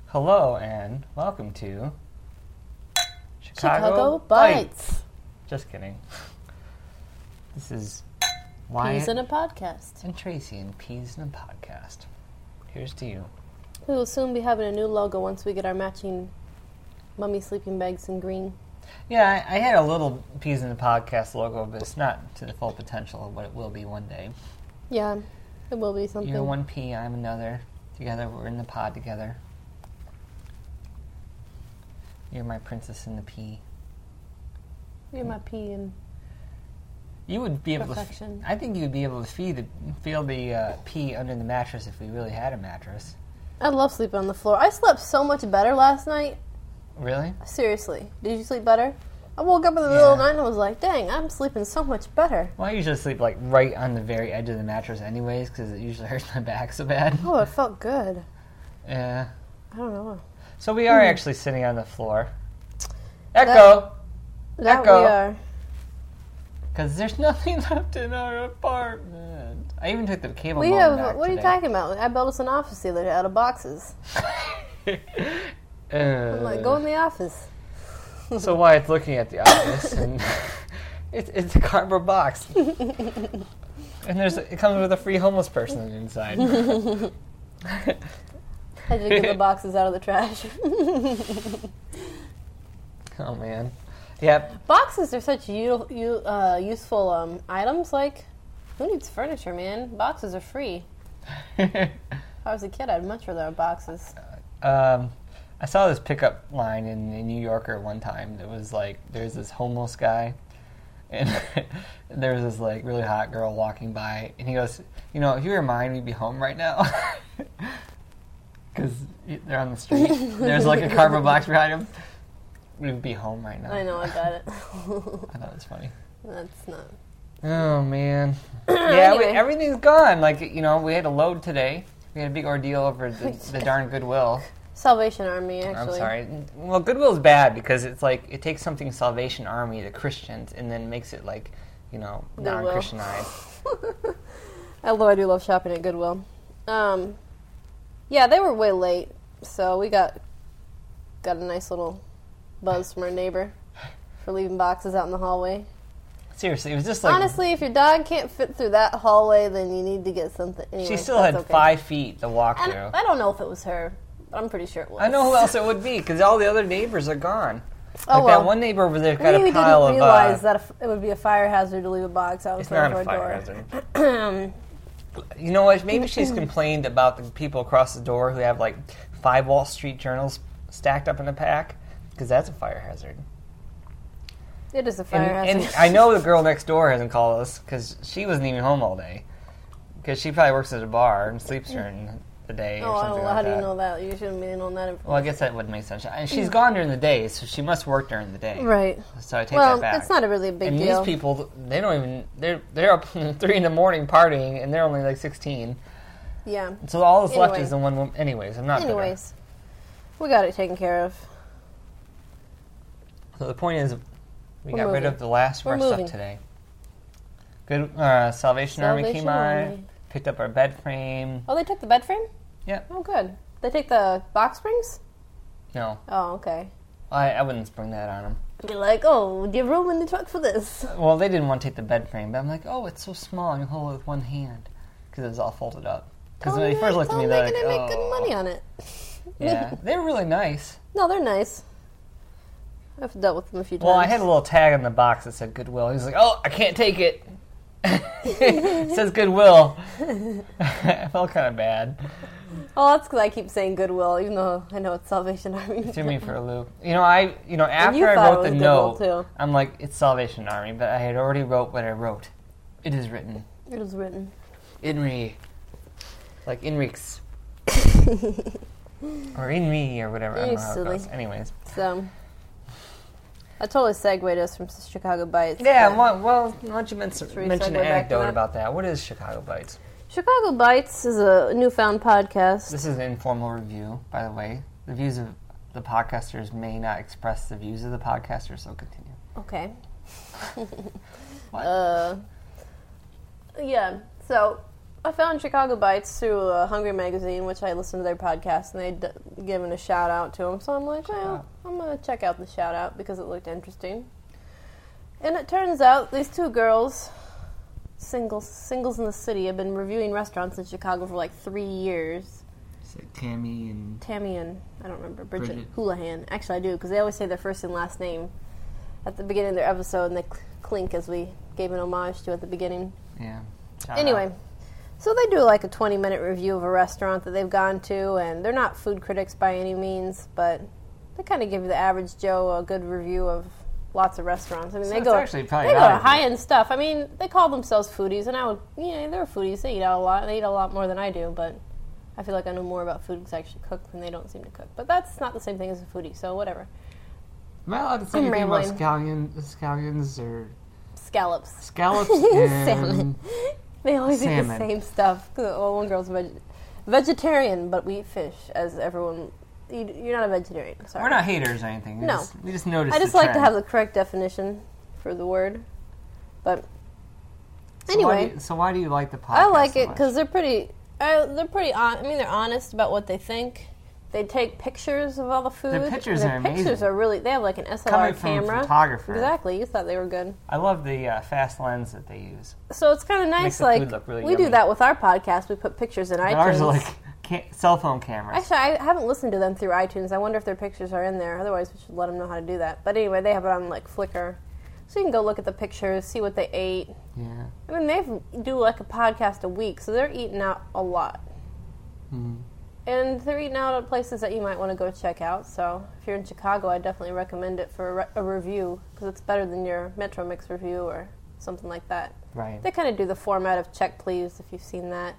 Hello and welcome to Chicago Bites. Just kidding. This is Wyatt Peas in a podcast. and Tracy and Peas in a Podcast. Here's to you. We will soon be having a new logo once we get our matching mummy sleeping bags in green. Yeah, I had a little Peas in a Podcast logo, but it's not to the full potential of what it will be one day. Yeah, it will be something. You're one pea, I'm another. Together, we're in the pod together. You're my princess in the pea. You're my pea and You would be able perfection. I think you would be able to feel the pea under the mattress if we really had a mattress. I love sleeping on the floor. I slept so much better last night. Really? Seriously. Did you sleep better? I woke up in the middle of the night and I was like, dang, I'm sleeping so much better. Well, I usually sleep like right on the very edge of the mattress anyways because it usually hurts my back so bad. Oh, it felt good. Yeah. I don't know. So we are actually sitting on the floor. Echo! That Echo. we are. Because there's nothing left in our apartment. I even took the cable We modem have, back what are you today. talking about? I built us an office the other day out of boxes. I'm like, go in the office. So Wyatt's looking at the office, and it's a cardboard box. And it comes with a free homeless person inside. I just get the boxes out of the trash. Oh, man. Yep. Boxes are such useful items. Like, who needs furniture, man? Boxes are free. If I was a kid, I'd much rather have boxes. I saw this pickup line in the New Yorker one time that was like, there's this homeless guy, and there's this like really hot girl walking by, and he goes, you know, if you were mine, we'd be home right now. Because they're on the street. There's like a cardboard box behind him. We'd be home right now. I know, I got it. I thought it was funny. That's not... Oh, man. Yeah, Anyway. everything's gone. Like, you know, we had a load today. We had a big ordeal over the darn Goodwill. Salvation Army, actually. I'm sorry. Well, Goodwill's bad because it's like it takes something Salvation Army to Christians and then makes it like, you know, Goodwill. non-Christianized. Although I do love shopping at Goodwill. Yeah, they were way late, so we got a nice little buzz from our neighbor for leaving boxes out in the hallway. Seriously, it was just like... Honestly, if your dog can't fit through that hallway, then you need to get something. Anyway, she still had 5 feet to walk And through. I don't know if it was her, but I'm pretty sure it was. I know who else it would be because all the other neighbors are gone. Oh, Like well. that one neighbor over there got Maybe a pile we didn't of... realize that it would be a fire hazard to leave a box out in It's front not of a our fire door. hazard. You know what? Maybe she's complained about the people across the door who have like 5 Wall Street Journals stacked up in a pack because that's a fire hazard. It is a fire hazard. And I know the girl next door hasn't called us because she wasn't even home all day because she probably works at a bar and sleeps during the day or I something don't know. like How that. do you know that? You shouldn't be knowing that information. Well, I guess that would make sense. And she's gone during the day, so she must work during the day. Right. So I take Well, that back. it's not a really big and deal. these people, they don't even, they're up 3 in the morning partying, and they're only like 16. Yeah. So all that's left Anyway. is the one woman. Anyways, I'm not bitter. Anyways, we got it taken care of. So the point is, we We're got rid moving. of the last of We're our moving. stuff today. Good. Salvation Army came Salvation by, Army. picked up our bed frame. Oh, they took the bed frame? Yep. Oh, good. They take the box springs? No, Oh, okay. I wouldn't spring that on them. Be like, oh, do you have room in the truck for this? Well, they didn't want to take the bed frame, but I'm like, oh, it's so small, and you hold it with one hand because it was all folded up. Because when they first looked at me, they're like, they're oh. make good money on it. Yeah, they were really nice. No, they're nice. I've dealt with them a few times. Well, I had a little tag on the box that said Goodwill. He was like, oh, I can't take it. It says Goodwill. I felt kind of bad. Oh, that's because I keep saying Goodwill, even though I know it's Salvation Army. Threw me for a loop. After you I thought wrote it the was note, Goodwill, too. I'm like, it's Salvation Army, but I had already wrote what I wrote. It is written. It was written. Inri. Like Inrix. Or Inri, or whatever. I don't know how it silly. goes. Anyways. So, I totally segued us from Chicago Bites. Yeah, but why don't you mention we an segue back to anecdote that? about that? What is Chicago Bites? Chicago Bites is a newfound podcast. This is an informal review, by the way. The views of the podcasters may not express the views of the podcaster, so continue. Okay. What? Yeah, so I found Chicago Bites through Hungry Magazine, which I listened to their podcast, and they'd given a shout-out to them. So I'm like, well, I'm going to check out the shout-out because it looked interesting. And it turns out these two girls, singles in the city, have been reviewing restaurants in Chicago for like 3 years. It's like Tammy and I don't remember, Bridget Houlihan. Actually, I do, because they always say their first and last name at the beginning of their episode, and they clink as we gave an homage to at the beginning. Yeah. Anyway, so they do like a 20-minute review of a restaurant that they've gone to, and they're not food critics by any means, but they kind of give the average Joe a good review of lots of restaurants. I mean, So they it's go actually probably they go not to as high-end stuff. I mean, they call themselves foodies, and they're foodies. They eat out a lot. They eat a lot more than I do, but I feel like I know more about food because I actually cook than they don't seem to cook. But that's not the same thing as a foodie, so whatever. Am I allowed to say anything about scallions or Scallops. and Salmon. They always eat the salmon. same stuff. Well, one girl's vegetarian, but we eat fish, as everyone... You're not a vegetarian, sorry. We're not haters or anything. No. We just noticed I just the like to trend. have the correct definition for the word. But So anyway, why do you like the podcast? I like so it much? because they're pretty. They're honest about what they think. They take pictures of all the food. Their pictures and are their pictures amazing. are really. They have like an SLR Coming from a camera. photographer. Exactly. You thought they were good. I love the fast lens that they use. So it's kind of Makes nice. the Like food look really we do yummy. that with our podcast. We put pictures in iTunes. Ours are like cell phone cameras. Actually, I haven't listened to them through iTunes. I wonder if their pictures are in there. Otherwise, we should let them know how to do that. But anyway, they have it on like Flickr, so you can go look at the pictures, see what they ate. Yeah. I mean, they do like a podcast a week, so they're eating out a lot. Mm-hmm. And they're eating out at places that you might want to go check out. So if you're in Chicago, I definitely recommend it for a review because it's better than your Metro Mix review or something like that. Right. They kind of do the format of Check Please, if you've seen that.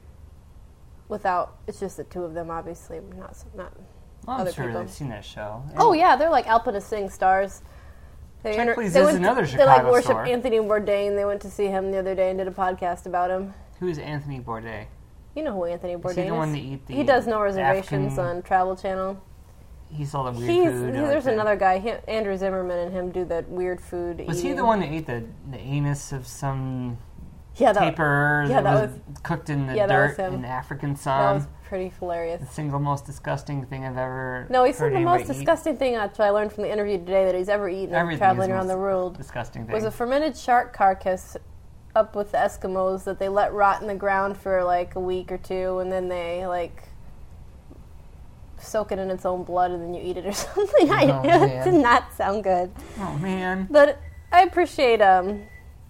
It's just the two of them, obviously, not Well, I'm other sure people. they've seen that show. Oh yeah, they're like Alpina Sing stars. Check Please is another They like Chicago worship store. Anthony Bourdain. They went to see him the other day and did a podcast about him. Who is Anthony Bourdain? You know who Anthony Bourdain is. Is he the one that eat the He does No Reservations African- on Travel Channel. He's all the weird food. There's another guy, Andrew Zimmerman, and him do that weird food. Was he eating. the one that ate the anus of some Yeah, that, tapir yeah, that that was cooked in the yeah, that was dirt him. in African that sun? was pretty hilarious. The single most disgusting thing I've ever No, he heard said the anybody most eat. disgusting thing actually I learned from the interview today that he's ever eaten Everything traveling is around most the world disgusting thing. was a fermented shark carcass up with the Eskimos that they let rot in the ground for like a week or two, and then they like soak it in its own blood and then you eat it or something. Oh, It man. did not sound good. Oh man. But I appreciate the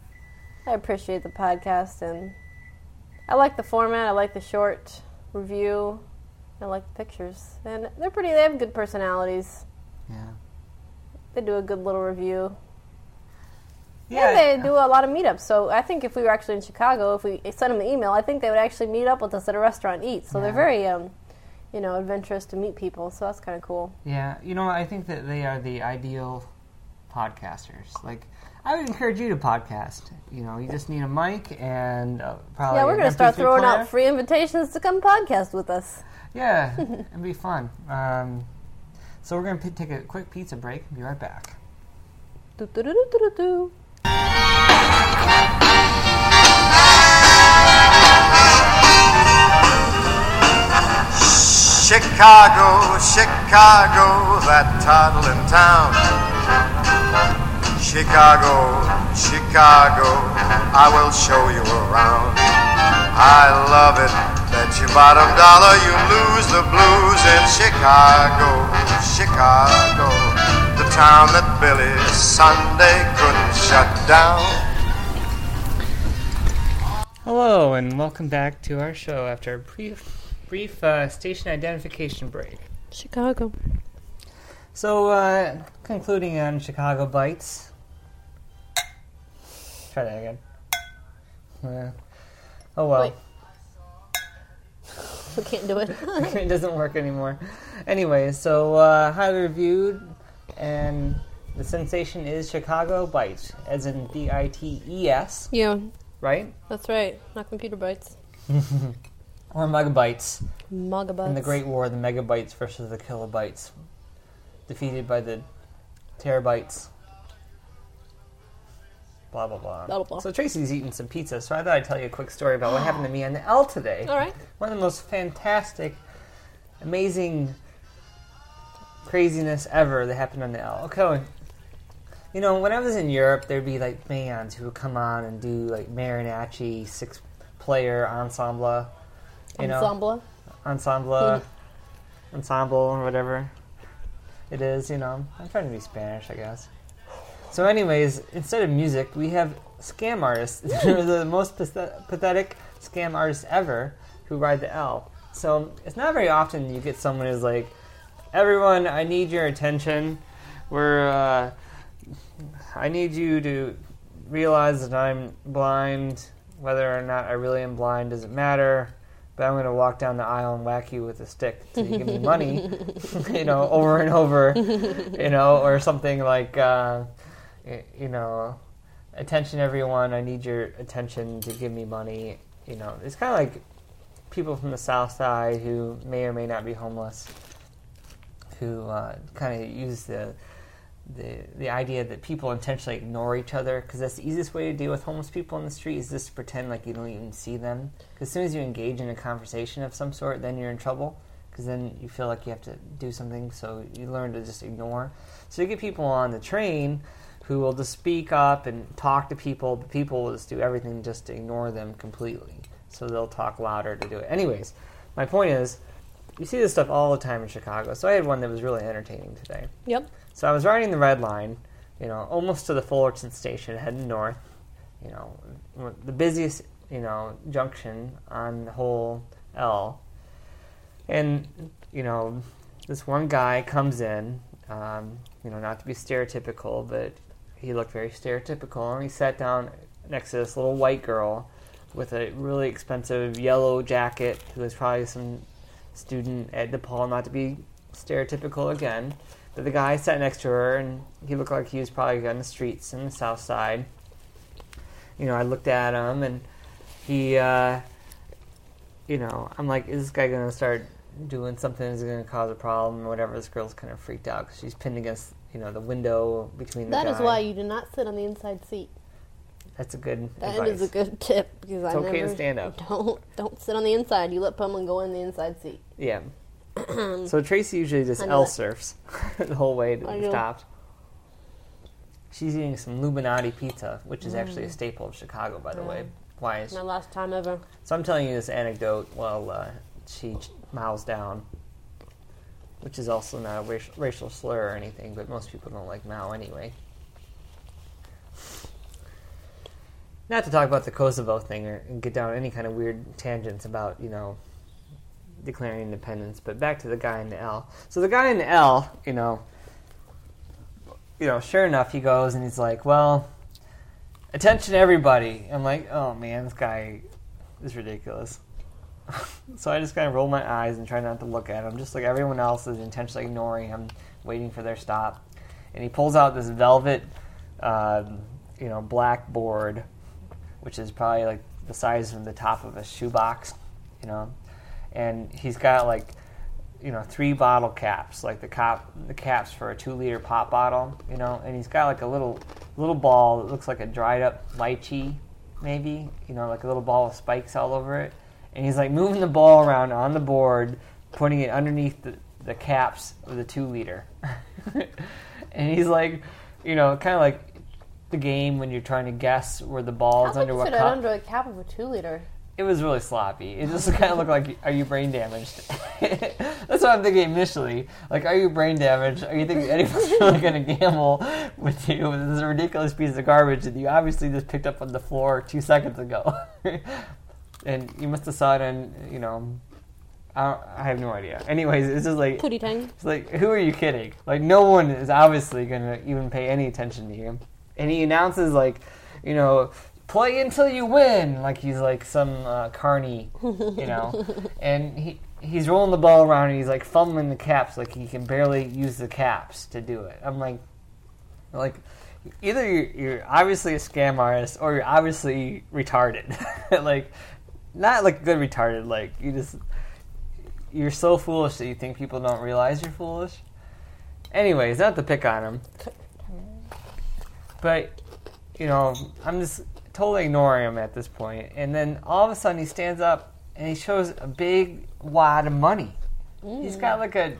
podcast, and I like the format. I like the short review. I like the pictures, and they have good personalities. Yeah. They do a good little review. Yeah. And they do a lot of meetups. So I think if we were actually in Chicago, if we sent them an email, I think they would actually meet up with us at a restaurant and eat. So they're very, adventurous to meet people. So that's kind of cool. Yeah, I think that they are the ideal podcasters. Like, I would encourage you to podcast. You just need a mic and probably Yeah, we're going to an start MP3 throwing player. out free invitations to come podcast with us. Yeah, it'd be fun. So we're going to take a quick pizza break and be right back. Do-do-do-do-do-do. Chicago, Chicago, that toddling town. Chicago, Chicago, I will show you around. I love it, bet you bottom dollar you lose the blues in Chicago, Chicago, the town that Billy Sunday couldn't shut down. Hello, and welcome back to our show after a brief station identification break. Chicago. So, concluding on Chicago Bites. Try that again. Oh well. Wait. We can't do it. It doesn't work anymore. Anyway, so highly reviewed, and the sensation is Chicago Bites, as in BITES, Yeah, right? that's right. Not computer bites. Or megabytes. Megabytes. In the Great War, the megabytes versus the kilobytes, defeated by the terabytes. blah, blah, blah. Blah, blah, blah. So Tracy's eating some pizza, so I thought I'd tell you a quick story about what happened to me on the L today. All right. One of the most fantastic, amazing craziness ever that happened on the L. Okay, you know, when I was in Europe, there'd be like bands who would come on and do like mariachi, 6-player ensemble. You know? Ensemble, or whatever it is, you know. I'm trying to be Spanish, I guess. So anyways, instead of music, we have scam artists. They're the most pathetic scam artists ever who ride the L. So it's not very often you get someone who's like, everyone, I need your attention. I need you to realize that I'm blind. Whether or not I really am blind doesn't matter. But I'm going to walk down the aisle and whack you with a stick till you give me money, you know, over and over, you know, or something like, you know, attention everyone, I need your attention to give me money. You know, it's kind of like people from the South Side who may or may not be homeless, who kind of use the idea that people intentionally ignore each other, because that's the easiest way to deal with homeless people on the street, is just to pretend like you don't even see them. Because as soon as you engage in a conversation of some sort, then you're in trouble, because then you feel like you have to do something, so you learn to just ignore. So you get people on the train who will just speak up and talk to people, but people will just do everything just to ignore them completely. So they'll talk louder to do it. Anyways, my point is, you see this stuff all the time in Chicago. So I had one that was really entertaining today. Yep. So I was riding the red line, you know, almost to the Fullerton station, heading north, you know, the busiest, you know, junction on the whole L. And, you know, this one guy comes in, you know, not to be stereotypical, but he looked very stereotypical, and he sat down next to this little white girl with a really expensive yellow jacket, who was probably some student at DePaul, not to be stereotypical again. But the guy sat next to her, and he looked like he was probably on the streets in the South Side. You know, I looked at him, and he, you know, I'm like, is this guy going to start doing something that's going to cause a problem or whatever? This girl's kind of freaked out because she's pinned against, you know, the window between the guy. That is why you do not sit on the inside seat. That's a good advice. That is a good tip, because It's okay to stand up. Don't sit on the inside. You let someone go in the inside seat. Yeah. So Tracy usually just L surfs the whole way to stops. She's eating some Illuminati pizza, which is actually a staple of Chicago, by the way. Why is my last time ever. So I'm telling you this anecdote while she mows down, which is also not a racial slur or anything, but most people don't like Mao anyway. Not to talk about the Kosovo thing or get down any kind of weird tangents about, you know, declaring independence, but back to the guy in the L. So the guy in the L, you know, sure enough, he goes and he's like, well, attention everybody. I'm like, oh man, this guy is ridiculous. So I just kind of roll my eyes and try not to look at him, just like everyone else is intentionally ignoring him, waiting for their stop. And he pulls out this velvet, you know, black board, which is probably like the size of the top of a shoebox, you know. And he's got like, you know, 3 bottle caps, like the caps for a 2-liter pop bottle, you know. And he's got like a little ball that looks like a dried up lychee, maybe, you know, like a little ball with spikes all over it. And he's like moving the ball around on the board, putting it underneath the caps of the 2-liter. And he's like, you know, kind of like the game when you're trying to guess where the ball is under what cup. How under a cap of a 2-liter? It was really sloppy. It just kind of looked like, are you brain damaged? That's what I'm thinking initially. Like, are you brain damaged? Are you thinking anyone's really going to gamble with you with this ridiculous piece of garbage that you obviously just picked up on the floor 2 seconds ago? And you must have saw it on, you know, I have no idea. Anyways, it's just like, Pootie Tang. It's like, who are you kidding? Like, no one is obviously going to even pay any attention to you. And he announces, like, you know, play until you win, like he's like some carny, you know. And he's rolling the ball around and he's like fumbling the caps, like he can barely use the caps to do it. I'm like either you're obviously a scam artist or you're obviously retarded. Like, not like good retarded, like you're so foolish that you think people don't realize you're foolish. Anyways, not to pick on him, but I'm just totally ignoring him at this point. And then all of a sudden he stands up and he shows a big wad of money. He's got like a,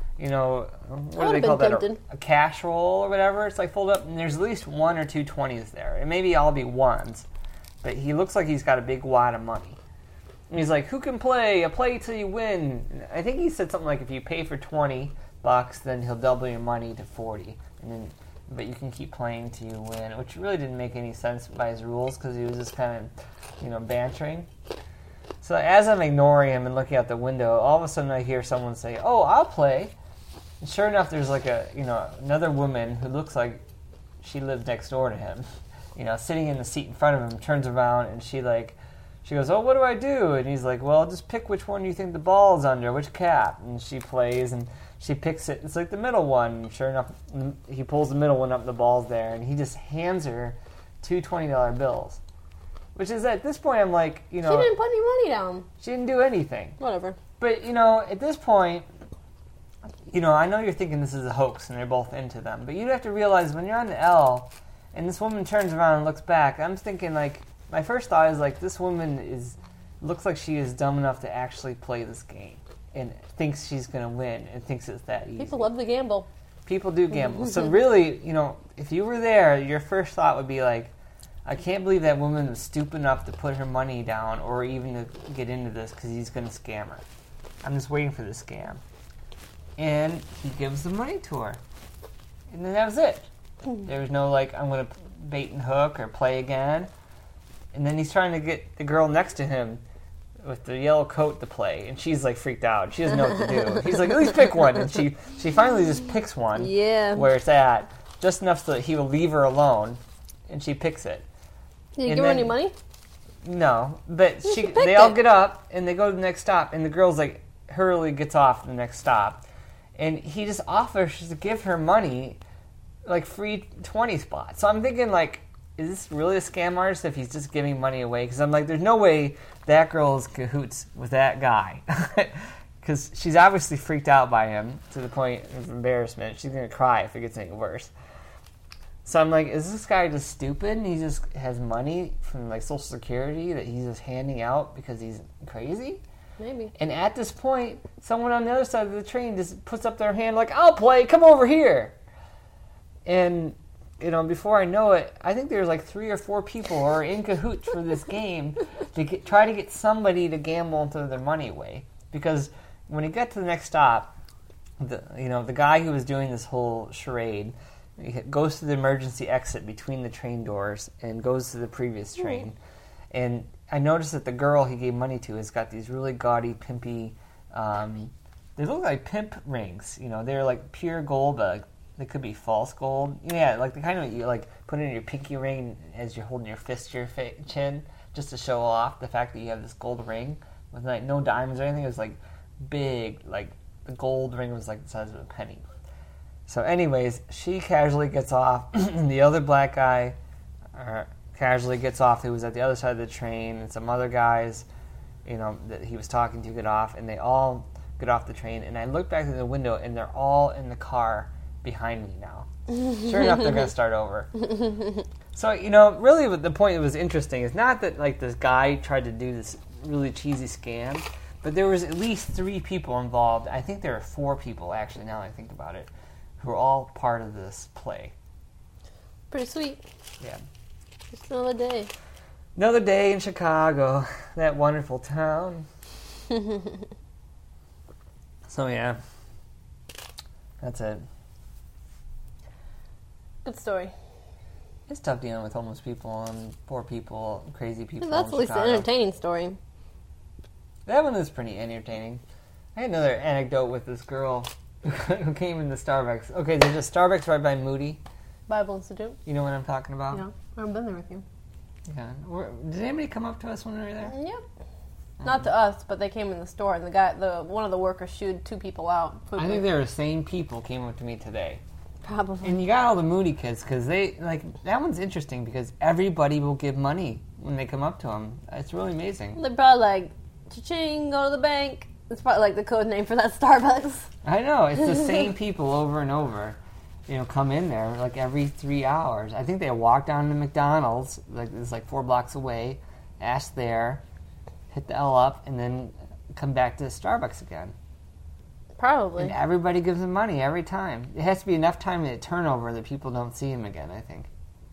what do they call that? A cash roll or whatever. It's like folded up, and there's at least 1 or 2 20s there. It maybe all be ones, but he looks like he's got a big wad of money. And he's like, "Who can play? A play till you win." I think he said something like, "If you pay for $20, then he'll double your money to 40, but you can keep playing till you win," which really didn't make any sense by his rules because he was just kind of, bantering. So as I'm ignoring him and looking out the window, all of a sudden I hear someone say, "Oh, I'll play." And sure enough, there's like another woman who looks like she lived next door to him, sitting in the seat in front of him, turns around and she goes, "Oh, what do I do?" And he's like, "Well, just pick which one you think the ball's under, which cap." And she plays and she picks it. It's like the middle one. And sure enough, he pulls the middle one up, the ball's there, and he just hands her 2 $20 bills. Which is, at this point, I'm like, She didn't put any money down. She didn't do anything. Whatever. But, at this point, I know you're thinking this is a hoax and they're both into them. But you have to realize when you're on the L and this woman turns around and looks back, I'm thinking, my first thought is, this woman looks like she is dumb enough to actually play this game and thinks she's going to win and thinks it's that easy. People love to gamble. People do gamble. So really, if you were there, your first thought would be I can't believe that woman was stupid enough to put her money down or even to get into this because he's going to scam her. I'm just waiting for the scam. And he gives the money to her. And then that was it. There was no, I'm going to bait and hook or play again. And then he's trying to get the girl next to him with the yellow coat to play. And she's, freaked out. She doesn't know what to do. He's like, "At least pick one." And she finally just picks one where it's at, just enough so that he will leave her alone. And she picks it. Did you give her any money? No, but they all get up and they go to the next stop, and the girl's hurriedly gets off the next stop, and he just offers to give her money, free 20 spots. So I'm thinking, is this really a scam artist if he's just giving money away? Because I'm there's no way that girl is cahoots with that guy, because she's obviously freaked out by him to the point of embarrassment. She's gonna cry if it gets any worse. So I'm is this guy just stupid and he just has money from Social Security that he's just handing out because he's crazy? Maybe. And at this point, someone on the other side of the train just puts up their hand "I'll play, come over here." And, before I know it, I think there's 3 or 4 people who are in cahoots for this game to try to get somebody to gamble and throw their money away. Because when he got to the next stop, the guy who was doing this whole charade, he goes to the emergency exit between the train doors and goes to the previous train. And I noticed that the girl he gave money to has got these really gaudy, pimpy, they look like pimp rings. They're pure gold, but they could be false gold. Yeah, the kind of you put in your pinky ring as you're holding your fist to your chin just to show off the fact that you have this gold ring with no diamonds or anything. It was big, the gold ring was the size of a penny. So anyways, she casually gets off, and the other black guy casually gets off who was at the other side of the train, and some other guys, that he was talking to get off, and they all get off the train. And I look back through the window, and they're all in the car behind me now. Sure enough, they're going to start over. So, really the point that was interesting is not that, this guy tried to do this really cheesy scam, but there was at least 3 people involved. I think there are 4 people, actually, now that I think about it, who are all part of this play. Pretty sweet. Yeah. Just another day. Another day in Chicago, that wonderful town. So yeah, that's it. Good story. It's tough dealing with homeless people and poor people, crazy people. That's at least an entertaining story. That one is pretty entertaining. I had another anecdote with this girl who came into Starbucks. Okay, there's a Starbucks right by Moody. Bible Institute. You know what I'm talking about? Yeah, I've been there with you. Yeah. Did anybody come up to us when we were there? Yep. Not to us, but they came in the store, and one of the workers shooed 2 people out. I think they were the same people came up to me today. Probably. And you got all the Moody kids, because they, that one's interesting, because everybody will give money when they come up to them. It's really amazing. They're probably cha-ching, go to the bank. It's probably the code name for that Starbucks. I know, it's the same people over and over. come in there like every 3 hours. I think they walk down to McDonald's, like it's like 4 blocks away, ask there, hit the L up, and then come back to Starbucks again. Probably. And everybody gives them money every time. It has to be enough time to turnover that people don't see him again, I think.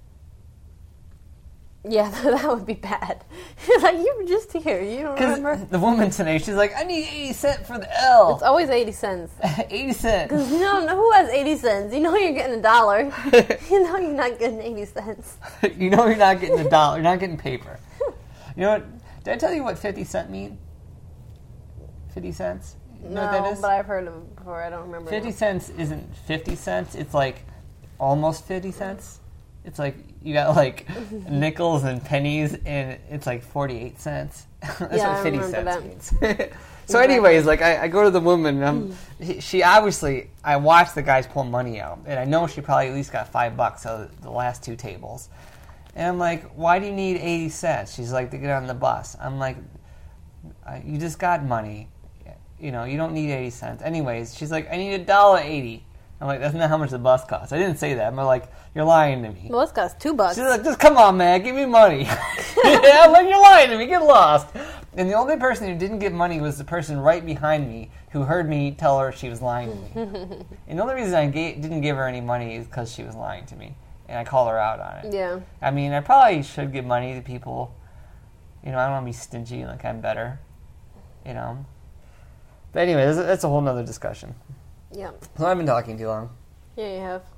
Yeah, that would be bad. Like, you were just here. You don't remember? The woman today, she's like, I need 80 cents for the L. It's always 80 cents. 80 cents. Because who has 80 cents? You know you're getting $1. You know you're not getting 80 cents. You know you're not getting $1. You're not getting paper. You know what? Did I tell you what 50 cent mean? 50 cents? You know what that is? But I've heard of it before. I don't remember. 50 cents isn't 50 cents. It's like almost 50 cents. It's like you got like nickels and pennies, and it's like 48 cents. That's what 50 cents means. So anyways, like I go to the woman, and she obviously, I watched the guys pull money out, and I know she probably at least got $5 out of the last 2 tables. And I'm like, why do you need 80 cents? She's like, to get on the bus. I'm like, you just got money. You don't need 80 cents. Anyways, she's like, I need $1.80. I'm like, that's not how much the bus costs. I didn't say that. I'm like, you're lying to me. The bus costs $2. She's like, just come on, man, give me money. I'm like, you're lying to me, get lost. And the only person who didn't give money was the person right behind me who heard me tell her she was lying to me. And the only reason I didn't give her any money is because she was lying to me. And I called her out on it. Yeah. I mean, I probably should give money to people. I don't want to be stingy, like I'm better. But anyway, that's a whole nother discussion. Yeah. So I've been talking too long. Yeah, you have.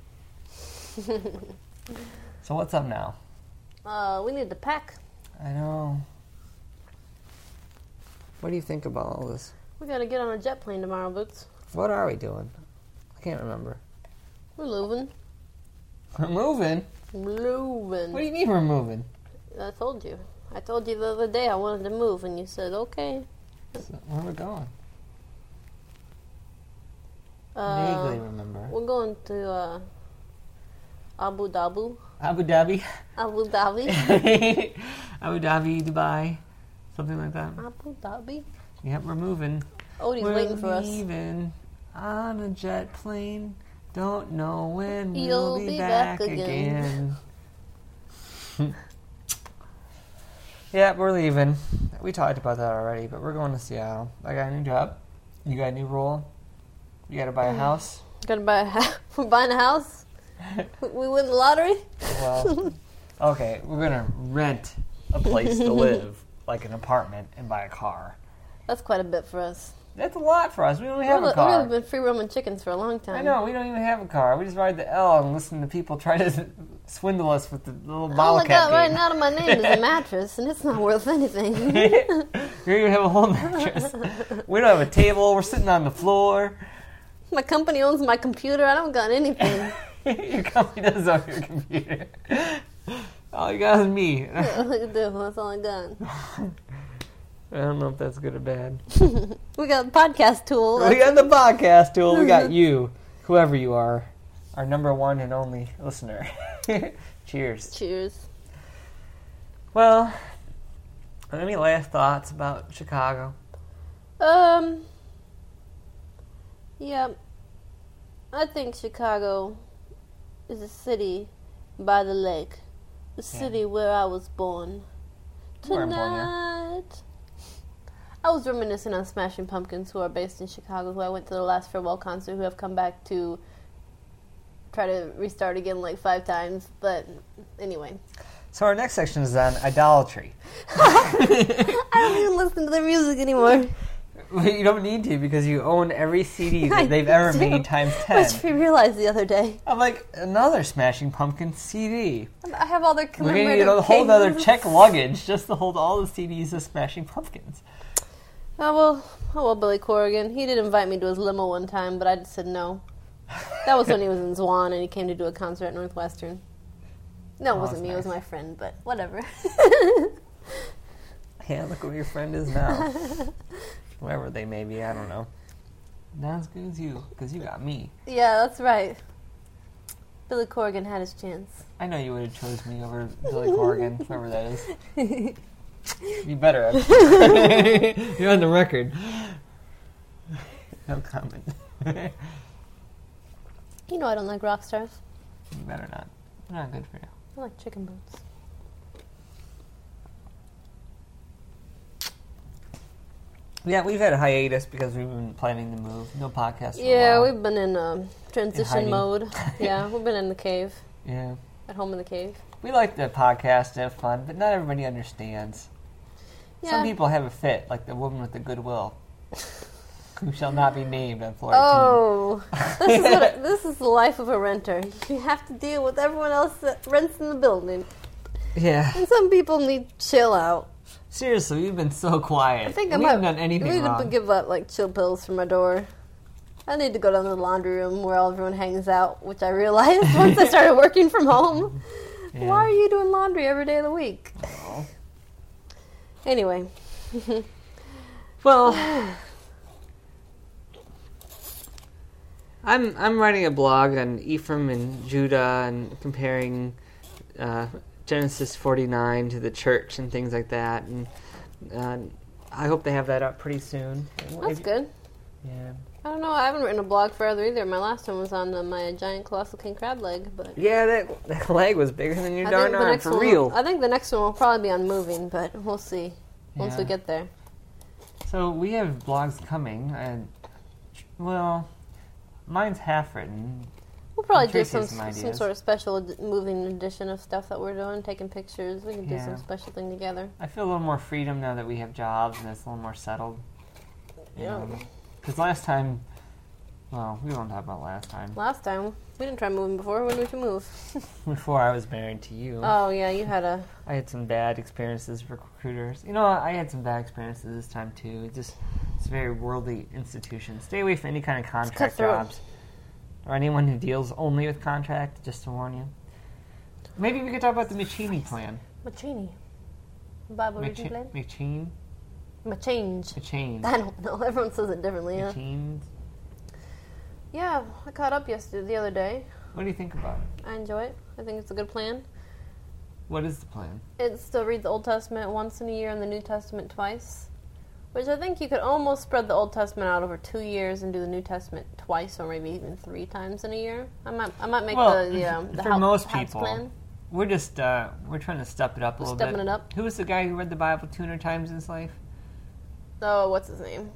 So what's up now? We need to pack. I know. What do you think about all this? We gotta get on a jet plane tomorrow, Boots. What are we doing? I can't remember. We're moving. We're moving? Moving. What do you mean we're moving? I told you. I told you the other day I wanted to move, and you said, okay. So where are we going? Vaguely remember. We're going to Abu Dhabi. Abu Dhabi? Abu Dhabi. Abu Dhabi, Dubai. Something like that. Abu Dhabi. Yep, we're moving. Odie's waiting for us. We're leaving on a jet plane. Don't know when You'll we'll be back back again. Yeah, we're leaving. We talked about that already, but we're going to Seattle. I got a new job. You got a new role. You got to buy a house. Gotta buy a house. We're buying a house? We win the lottery? Well, okay, we're going to rent a place to live, like an apartment, and buy a car. That's quite a bit for us. That's a lot for us. We don't have a car. We've been free roaming chickens for a long time. I know, we don't even have a car. We just ride the L and listen to people try to swindle us with the little bottle cap God, right game. now my name is a mattress, and it's not worth anything. Here you have a whole mattress. We don't have a table. We're sitting on the floor. My company owns my computer. I don't got anything. Your company does own your computer. All you got is me. That's all I got. I don't know if that's good or bad. We got a podcast tool. We got the podcast tool. We got you, whoever you are, our number one and only listener. Cheers. Cheers. Well, any last thoughts about Chicago? Yeah. I think Chicago is a city by the lake. The city where I was born. Tonight. I was reminiscing on Smashing Pumpkins, who are based in Chicago, who I went to the last farewell concert, who have come back to try to restart again like 5 times. But anyway. So our next section is on idolatry. I don't even listen to their music anymore. You don't need to, because you own every CD that they've ever made times 10. Which we realized the other day. I'm like, another Smashing Pumpkins CD. I have all their We're going to commemorative need a whole other cases. check luggage just to hold all the CDs of Smashing Pumpkins. Oh well, Billy Corrigan. He did invite me to his limo one time, but I just said no. That was when he was in Zwan and he came to do a concert at Northwestern. No, it wasn't me. Nice. It was my friend, but whatever. Yeah, look where your friend is now. Whoever they may be, I don't know. Not as good as you, because you got me. Yeah, that's right. Billy Corrigan had his chance. I know you would have chose me over Billy Corrigan, whoever that is. You better have. You're on the record. No comment. You know I don't like rock stars. You better not. They're not good for you. I like chicken boots. Yeah, we've had a hiatus because we've been planning to move. No podcast for a Yeah, while. we've been in transition hiding. mode. Yeah, we've been in the cave. Yeah. At home in the cave. We like the podcast to have fun, but not everybody understands. Yeah. Some people have a fit, like the woman with the goodwill, who shall not be named on floor 18. Oh, this is the life of a renter. You have to deal with everyone else that rents in the building. Yeah. And some people need to chill out. Seriously, we've been so quiet. I think we haven't done anything I need wrong. to give out like chill pills for my door. I need to go down to the laundry room where everyone hangs out, which I realized once I started working from home. Yeah. Why are you doing laundry every day of the week? Oh. Anyway. Well, I'm writing a blog on Ephraim and Judah and comparing Genesis 49 to the church and things like that, and I hope they have that up pretty soon. That's good. Yeah. I don't know. I haven't written a blog forever either. My last one was on my giant colossal king crab leg, but Yeah, that leg was bigger than your I darn think the arm, next for one, real. I think the next one will probably be on moving, but we'll see once we Yeah. get there. So we have blogs coming, and well, mine's half written. We'll probably do Tracy some has some ideas. sort of special moving edition of stuff that we're doing, taking pictures. We can do Yeah. some special thing together. I feel a little more freedom now that we have jobs and it's a little more settled. Yeah. Because last time, well, we won't talk about last time. Last time we didn't try moving before. When did you move? Before I was married to you, Oh yeah, you had a. I had some bad experiences with recruiters. You know, I had some bad experiences this time too. It's a very worldly institution. Stay away from any kind of contract cutthroat. jobs. Or anyone who deals only with contract, just to warn you. Maybe we could talk about the Machini plan. Machini. Bible reading plan? Machine? Machange. Machine. I don't know. Everyone says it differently. Huh? Machine. Yeah, I caught up the other day. What do you think about it? I enjoy it. I think it's a good plan. What is the plan? It's to read the Old Testament once in a year and the New Testament twice. Which I think you could almost spread the Old Testament out over 2 years and do the New Testament twice or maybe even 3 times in a year. I might make the for house, most house people, plan. we're just we're trying to step it up a little bit. Stepping it up. Who was the guy who read the Bible 200 times in his life? Oh, what's his name?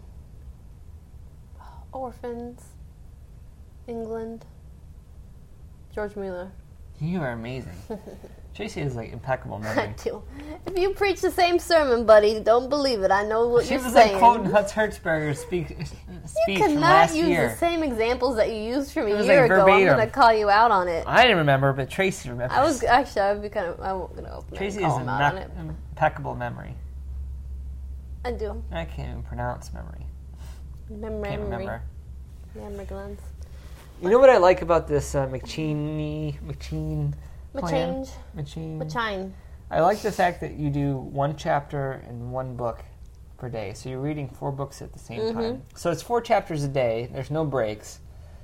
Orphans. England. George Mueller. You are amazing. Tracy has like impeccable I memory. do. If you preach the same sermon, buddy, don't believe it. I know what She you're was saying. like quoting Hutz Hertzberger's speech You from cannot last use year. the same examples that you used from It a was year like ago. verbatim. I'm going to call you out on it. I didn't remember, but Tracy remembers. I was actually. I'd be kind of. I won't gonna open it Tracy and has call him out on it. impeccable memory. I do. I can't even pronounce memory. Memory. Can't remember. Memory glands. You know what I like about this Machine plan? Machange. Machine. Machine. I like the fact that you do one chapter and one book per day. So you're reading 4 books at the same time. So it's 4 chapters a day. There's no breaks.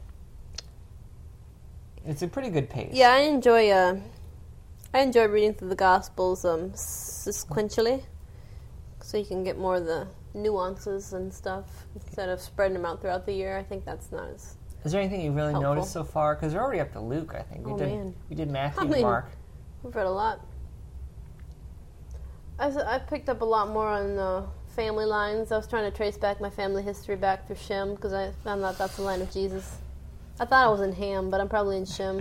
It's a pretty good pace. Yeah, I enjoy reading through the Gospels sequentially, so you can get more of the nuances and stuff instead of spreading them out throughout the year. I think that's not as. Is there anything you really Helpful. noticed so far? Because we're already up to Luke, I think. Man. We did Matthew I and mean, Mark. We've read a lot. I picked up a lot more on the family lines. I was trying to trace back my family history back through Shem because I found out that's the line of Jesus. I thought I was in Ham, but I'm probably in Shem.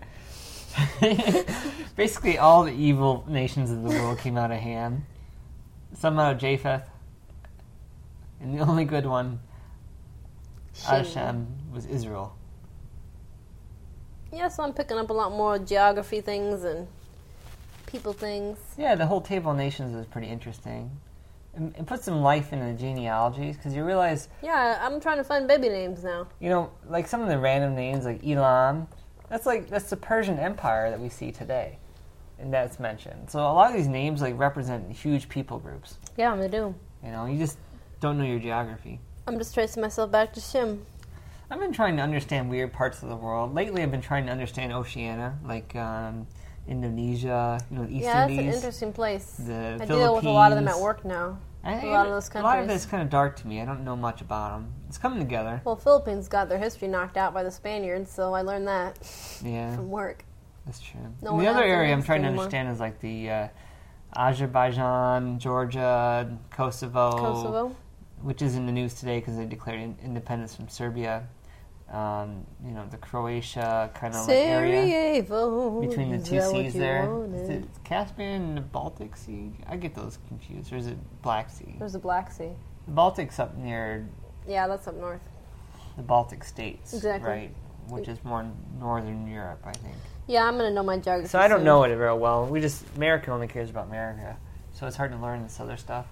Basically, all the evil nations of the world came out of Ham. Some out of Japheth. And the only good one out of Shem was Israel. Yeah, so I'm picking up a lot more geography things and people things. Yeah, the whole Table of Nations is pretty interesting. It puts some life into the genealogies, because you realize, Yeah, I'm trying to find baby names now. you know, like some of the random names, like Elam, that's the Persian Empire that we see today, and that's mentioned. So a lot of these names like represent huge people groups. Yeah, they do. You know, you just don't know your geography. I'm just tracing myself back to Shem. I've been trying to understand weird parts of the world. Lately, I've been trying to understand Oceania, like Indonesia, you know, the East Yeah, that's Indies. an interesting place. The I deal with a lot of them at Philippines. work now. A lot of those A lot of countries. it's kind of dark to me. I don't know much about them. It's coming together. Well, Philippines got their history knocked out by the Spaniards, so I learned that Yeah, from work. that's true. No And one the other else area I'm knows trying to anymore. understand is like the Azerbaijan, Georgia, Kosovo. which is in the news today because they declared independence from Serbia. The Croatia kind of like area Sarajevo. between the is two that what seas you there. wanted? Is it Caspian and the Baltic Sea? I get those confused. Or is it Black Sea? There's the Black Sea. The Baltic's up near Yeah, that's up north. the Baltic states, Exactly. right? Which is more northern Europe, I think. Yeah, I'm gonna know my geography. So I don't soon. know it very well. America only cares about America, so it's hard to learn this other stuff.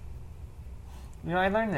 I learned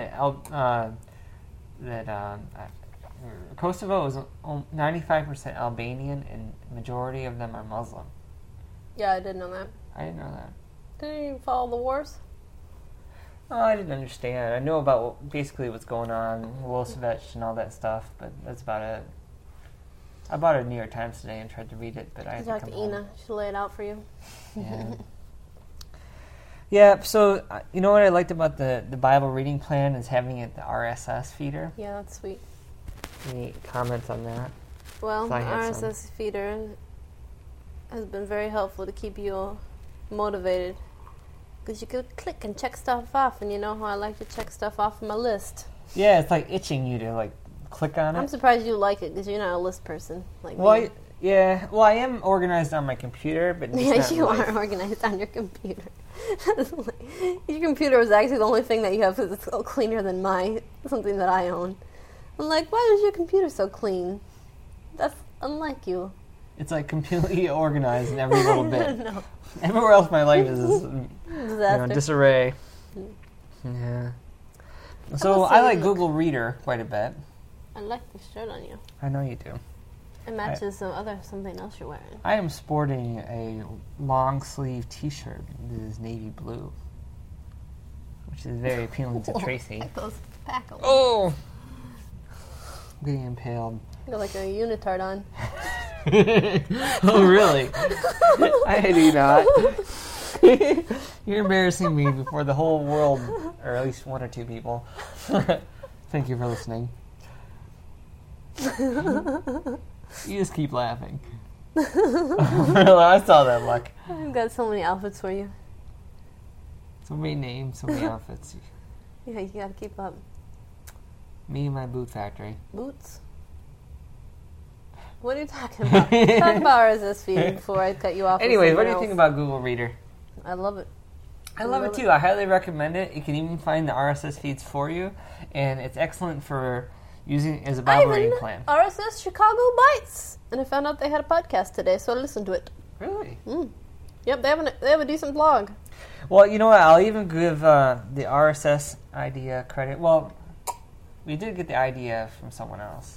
that Kosovo is 95% Albanian, and majority of them are Muslim. Yeah, I did know that. I didn't know that. Didn't you follow the wars? Oh, I didn't understand. I know about basically what's going on, Milosevic and all that stuff, but that's about it. I bought a New York Times today and tried to read it, but I had Talk to to come home. Ina. She'll lay it out for you. Yeah. Yeah, so you know what I liked about the Bible reading plan is having it the RSS feeder. Yeah, that's sweet. Any comments on that? Well, So I had some. RSS feeder has been very helpful to keep you motivated. Because you could click and check stuff off, and you know how I like to check stuff off my list. Yeah, it's like itching you to like click on I'm it. surprised you like it, because you're not a list person like Well, me. I am organized on my computer, but just Yeah, not in you life. are organized on your computer. Your computer is actually the only thing that you have that's cleaner than something that I own. I'm like, why is your computer so clean? That's unlike you. It's like completely organized in every little bit. No. Everywhere else in my life is Disaster. disarray. Yeah. So will I say, like look. Google Reader quite a bit. I like the shirt on you. I know you do. It matches something else you're wearing. I am sporting a long sleeve T-shirt that is navy blue, which is very appealing to Tracy. That goes back a little. Oh, I'm getting impaled. You got like a unitard on. Oh, really? I do not. You're embarrassing me before the whole world, or at least one or two people. Thank you for listening. You just keep laughing. I saw that look. I've got so many outfits for you. So many names, so many outfits. Yeah, you gotta keep up. Me and my boot factory. Boots? What are you talking about? Talk about RSS feed before I cut you off. with Anyways, what do you something think else. about Google Reader? I love it. I love it too. I highly recommend it. You can even find the RSS feeds for you, and it's excellent for using as a Bible reading plan. RSS Chicago Bites, and I found out they had a podcast today, so I listened to it. Really? Yep, they have a decent blog. Well, you know what? I'll even give the RSS idea credit. Well, we did get the idea from someone else.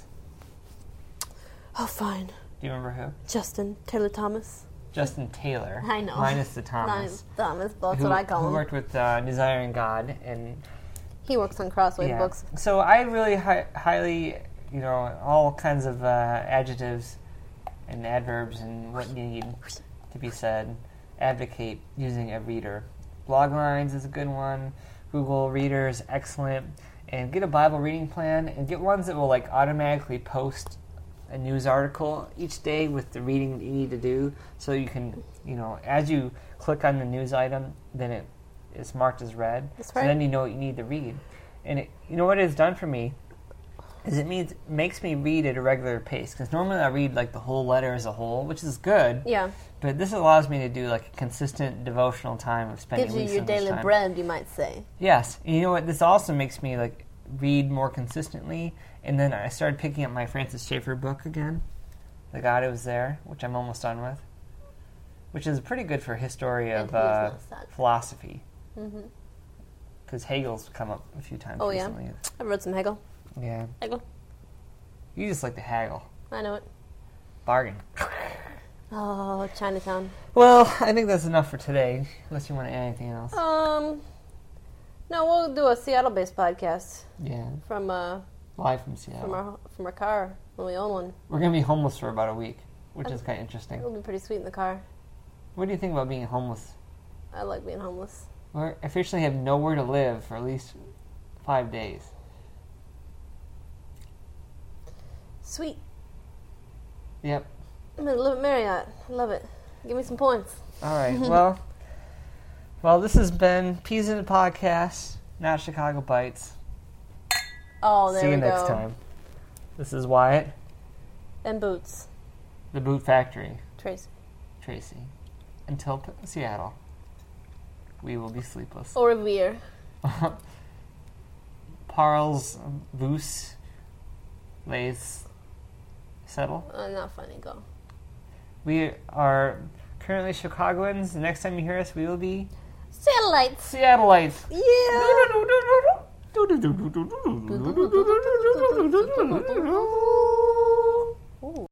Oh, fine. Do you remember who? Justin Taylor Thomas. Justin Taylor. I know. Minus the Thomas. Minus Thomas, that's who, what I call who him. worked with Desiring God, and He works on Crossway books. So I really highly, all kinds of adjectives and adverbs and what need to be said, advocate using a reader. Bloglines is a good one. Google Reader is excellent. And get a Bible reading plan, and get ones that will like automatically post a news article each day with the reading that you need to do, so you can, as you click on the news item, then it's marked as read. That's So right. then you know what you need to read. And what it's done for me is it makes me read at a regular pace, because normally I read like the whole letter as a whole, which is good. Yeah. But this allows me to do like a consistent devotional time of spending Gives you weeks your on this daily time. bread, you might say. Yes. And you know what? This also makes me like read more consistently. And then I started picking up my Francis Schaeffer book again, The God Who Was There, which I'm almost done with, which is pretty good for history And of who's not sad. philosophy. Mm-hmm. Because Hegel's come up a few times Oh, yeah? recently. I've read some Hegel. Yeah. Hegel. You just like to haggle. I know it. Bargain. Oh, Chinatown. Well, I think that's enough for today, unless you want to add anything else. No, we'll do a Seattle-based podcast Yeah. from Live from Seattle. from our car when we own one. We're going to be homeless for about a week, which is kind of interesting. It'll be pretty sweet in the car. What do you think about being homeless? I like being homeless. We officially have nowhere to live for at least 5 days. Sweet. Yep. I'm gonna live at Marriott. I love it. Give me some points. All right. Well, this has been Peas in the Podcast, not Chicago Bites. Oh, there See we you go. next time. This is Wyatt, And Boots. the Boot Factory, Tracy. Until Seattle, we will be sleepless. Au revoir. Parles, Voos, Lays, Settle. Not funny. Go. We are currently Chicagoans. The next time you hear us, we will be Satellites. Seattleites. Yeah.